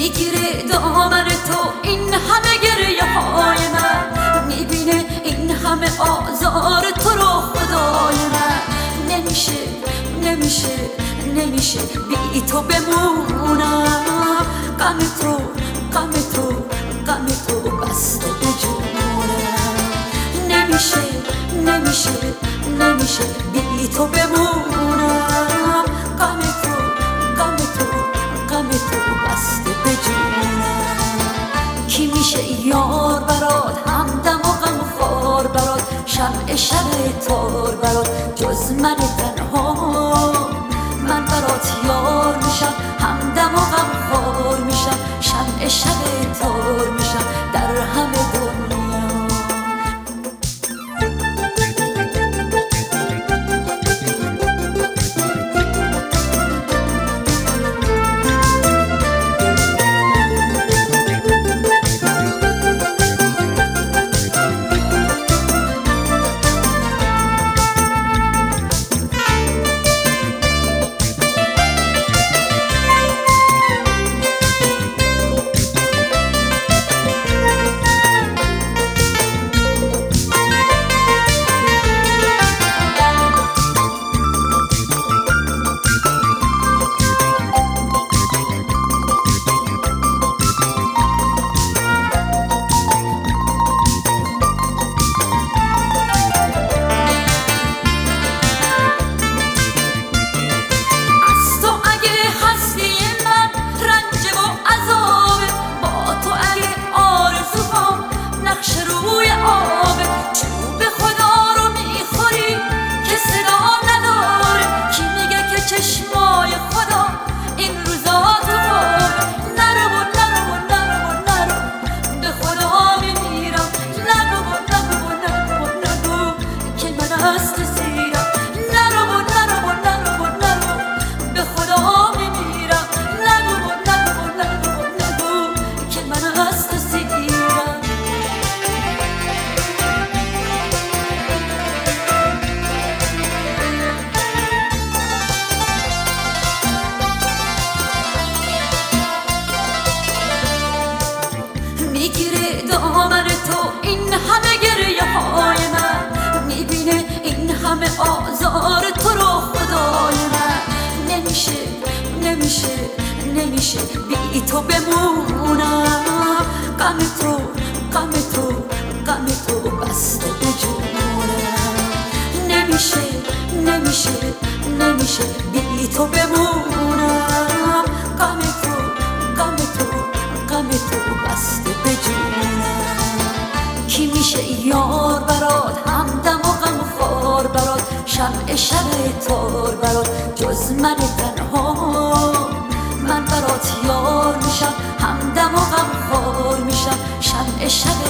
میگیره دامن تو این همه گریه های من، میبینه این همه آزار تو رو خدای من. نمیشه نمیشه نمیشه بی تو بمونم، غم تو غم تو غم تو بسته به جونم. نمیشه نمیشه نمیشه بی تو بمونم، غم تو غم تو غم تو بسته به جونم. کی میشه یار برات، همدم و غم خوار برات، شمع شب تار برات جز من تنها؟ من برات یار میشم، همدم و غم خوار میشم، شمع شب تار میشم در همه دنیا. میگیره دامن تو این همه گریه های من، میبینه این همه آزار تو رو خدای من. نمیشه نمیشه نمیشه بی تو بمونم، غم تو غم تو غم تو بسته به جونم. نمیشه نمیشه نمیشه بی تو بمونم، غم تو غم تو غم تو بسته به جونم. کی میشه یار برات، همدم و غم خوار برات، شمع شب تار برات جز من تنها؟ من برات یار میشم، همدم و غم خوار میشم، شمع شب